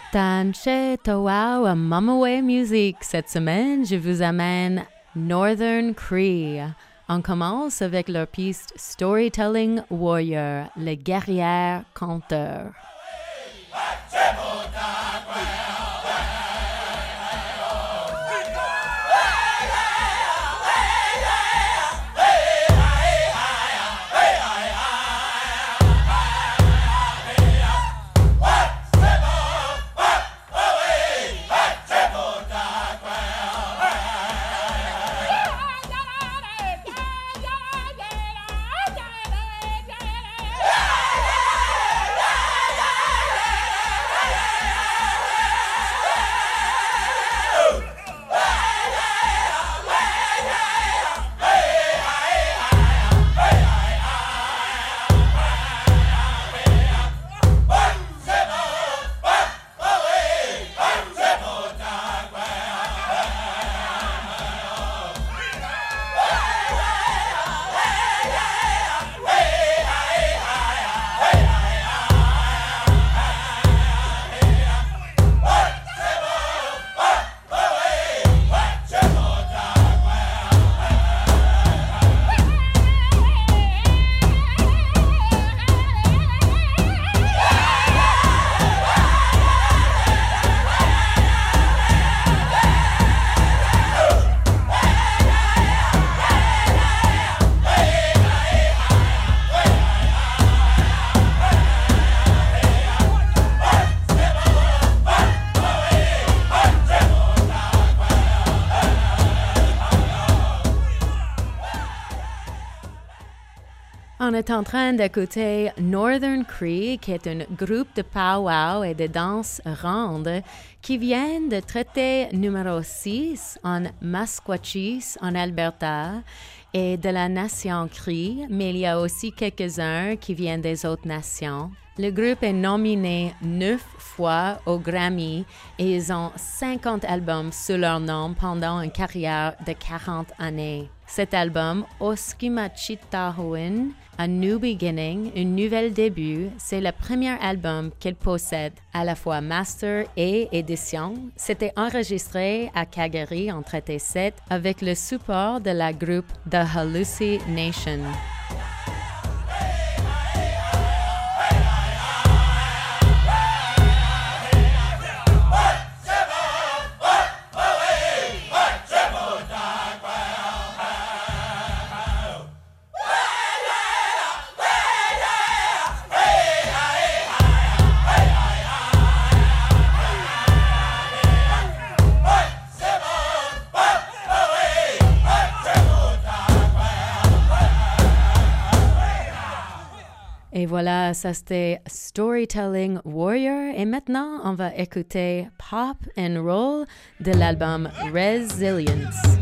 Tanche Tawau à Mamaway Music. Cette semaine, je vous amène Northern Cree. On commence avec leur piste Storytelling Warrior, le guerrier conteur. On est en train d'écouter Northern Cree, qui est un groupe de powwow et de danse ronde qui vient de traité numéro 6 en Masquachis, en Alberta, et de la nation Cree, mais il y a aussi quelques-uns qui viennent des autres nations. Le groupe est nominé 9 fois au Grammy et ils ont 50 albums sous leur nom pendant une carrière de 40 années. Cet album, Oskimachitahoin, A New Beginning, un nouvel début, c'est le premier album qu'elle possède, à la fois master et édition. C'était enregistré à Calgary en 1937 avec le support de la groupe The Hallucination. Et voilà, ça c'était Storytelling Warrior. Et maintenant, on va écouter Pop and Roll de l'album Resilience.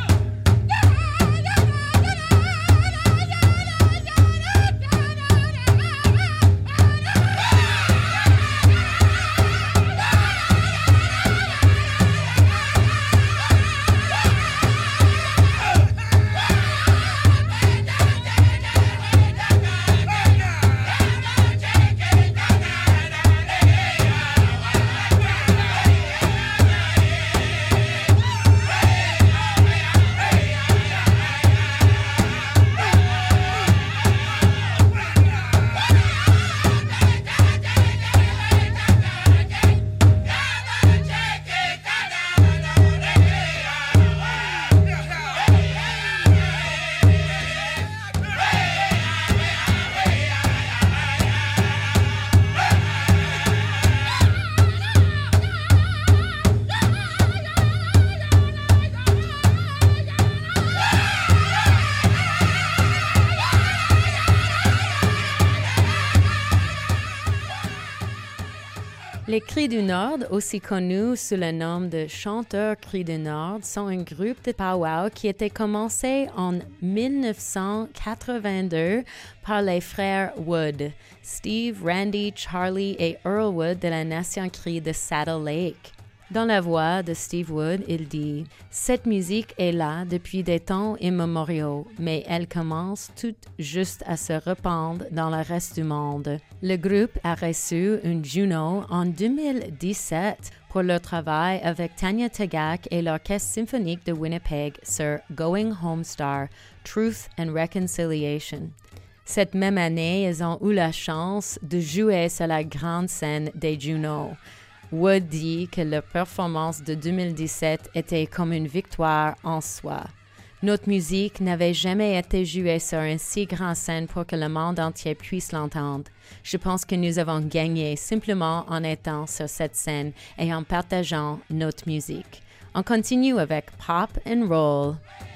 Les Cris du Nord, aussi connus sous le nom de Chanteurs Cris du Nord, sont un groupe de powwow qui était commencé en 1982 par les frères Wood, Steve, Randy, Charlie et Earl Wood de la nation Cri de Saddle Lake. Dans la voix de Steve Wood, il dit « Cette musique est là depuis des temps immémoriaux, mais elle commence tout juste à se répandre dans le reste du monde. » Le groupe a reçu une Juno en 2017 pour leur travail avec Tanya Tagaq et l'Orchestre symphonique de Winnipeg sur Going Home Star, Truth and Reconciliation. Cette même année, ils ont eu la chance de jouer sur la grande scène des Juno. Wood dit que leur performance de 2017 était comme une victoire en soi. Notre musique n'avait jamais été jouée sur une si grande scène pour que le monde entier puisse l'entendre. Je pense que nous avons gagné simplement en étant sur cette scène et en partageant notre musique. On continue avec Pop and Roll.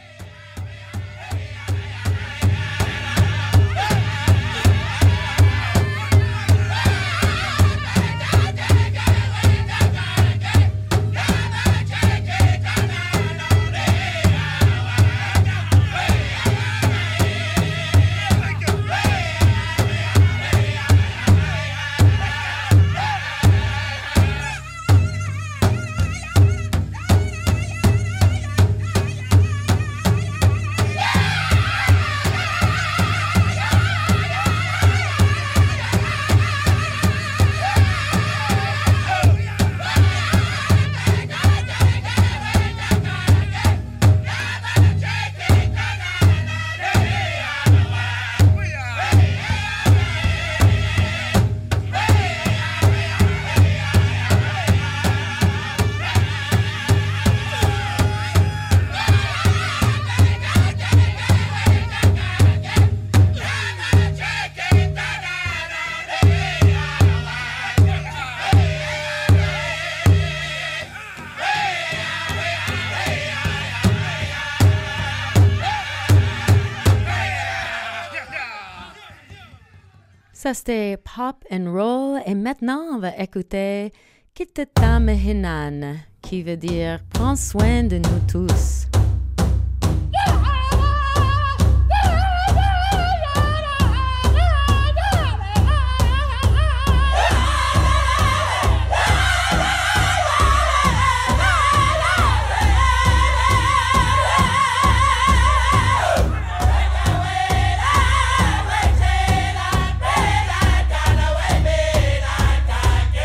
Ça, c'était Pop and Roll. Et maintenant, on va écouter Kitatamehinan, qui veut dire « Prends soin de nous tous ».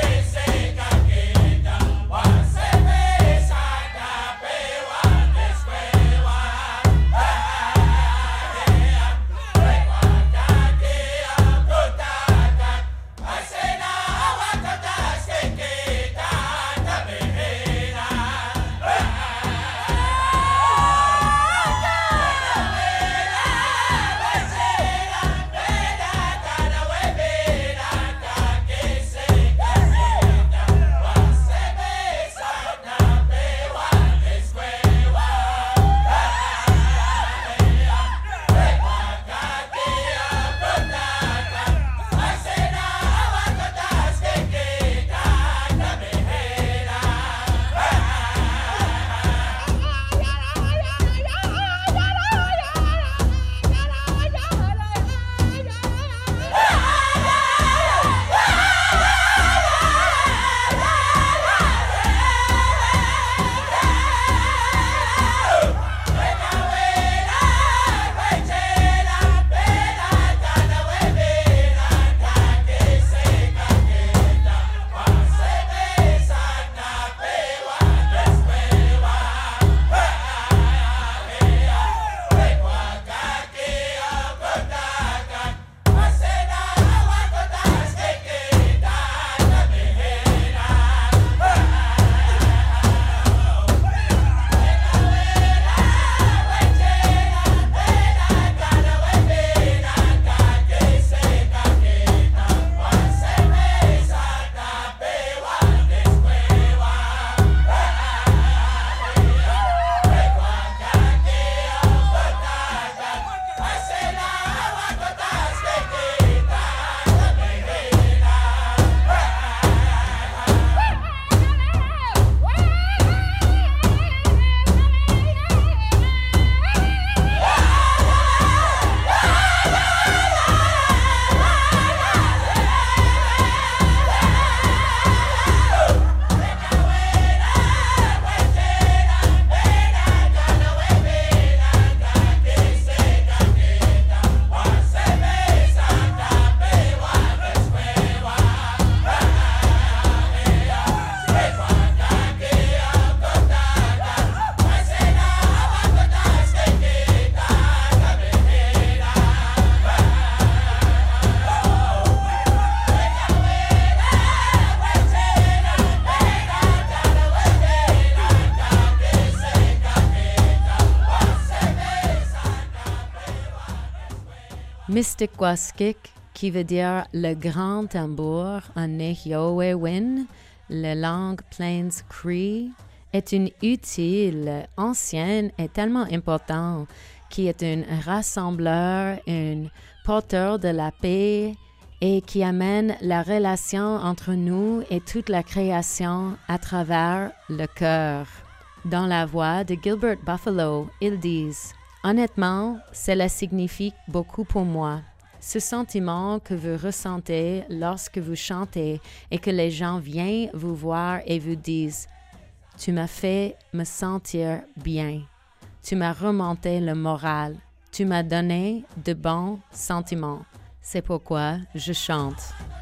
Después Mistikwaskik, qui veut dire le grand tambour en Nehiyowewin, la langue Plains Cree, est une utile ancienne et tellement importante qui est un rassembleur, un porteur de la paix et qui amène la relation entre nous et toute la création à travers le cœur. Dans la voix de Gilbert Buffalo, ils disent « Honnêtement, cela signifie beaucoup pour moi. Ce sentiment que vous ressentez lorsque vous chantez et que les gens viennent vous voir et vous disent « Tu m'as fait me sentir bien. Tu m'as remonté le moral. Tu m'as donné de bons sentiments. C'est pourquoi je chante. »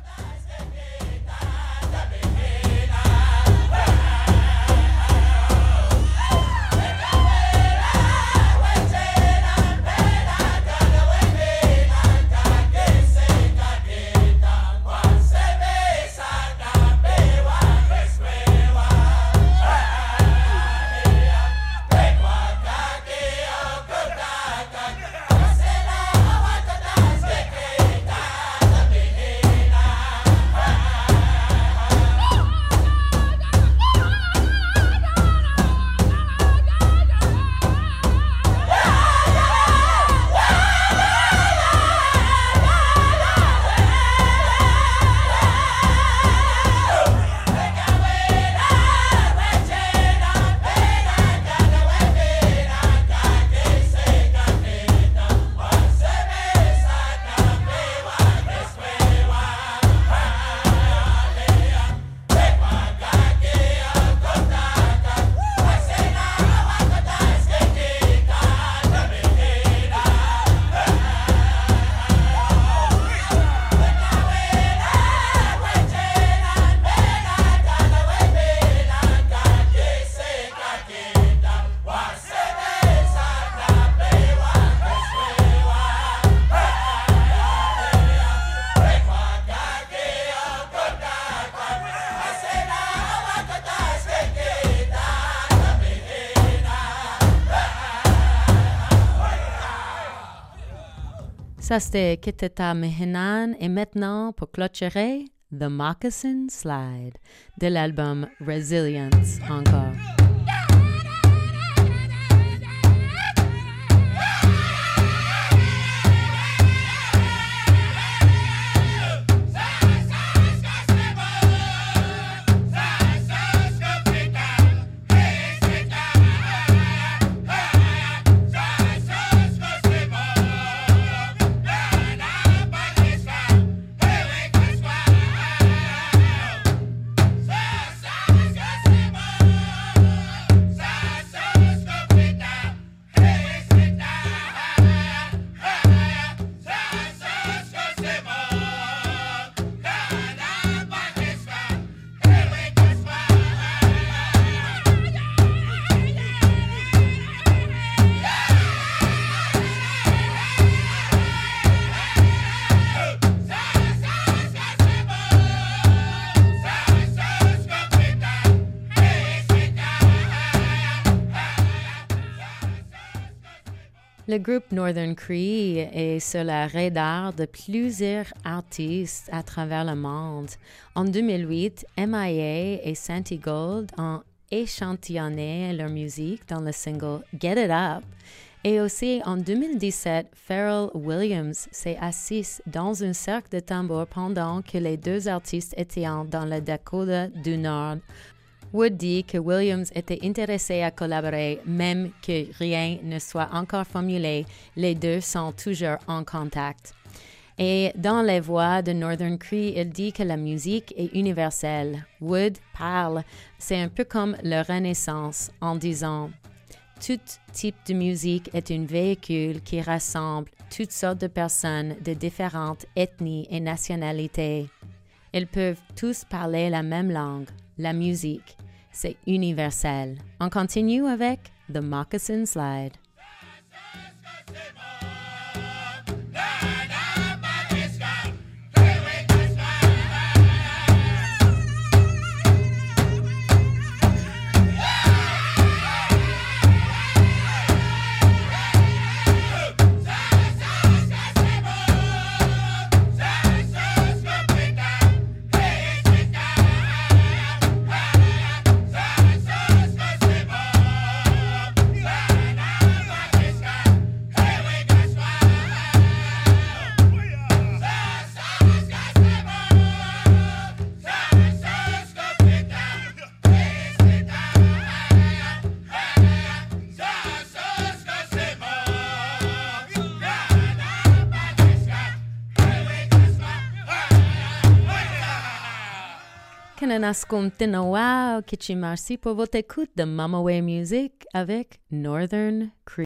Ça, c'était Kiteta Mehinan. Et maintenant, pour clôturer, The Moccasin Slide de l'album Resilience encore. Le groupe Northern Cree est sur la radar de plusieurs artistes à travers le monde. En 2008, MIA et Santi Gold ont échantillonné leur musique dans le single Get It Up. Et aussi en 2017, Pharrell Williams s'est assis dans un cercle de tambour pendant que les deux artistes étaient dans le Dakota du Nord. Wood dit que Williams était intéressé à collaborer, même que rien ne soit encore formulé. Les deux sont toujours en contact. Et dans les voix de Northern Cree, il dit que la musique est universelle. Wood parle, c'est un peu comme la Renaissance, en disant « Tout type de musique est un véhicule qui rassemble toutes sortes de personnes de différentes ethnies et nationalités. Ils peuvent tous parler la même langue, la musique. C'est universel. » On continue avec The Moccasin Slide. Kananaskumtinawa, Kichi merci pour votre écoute de Mama Way Music avec Northern Cree.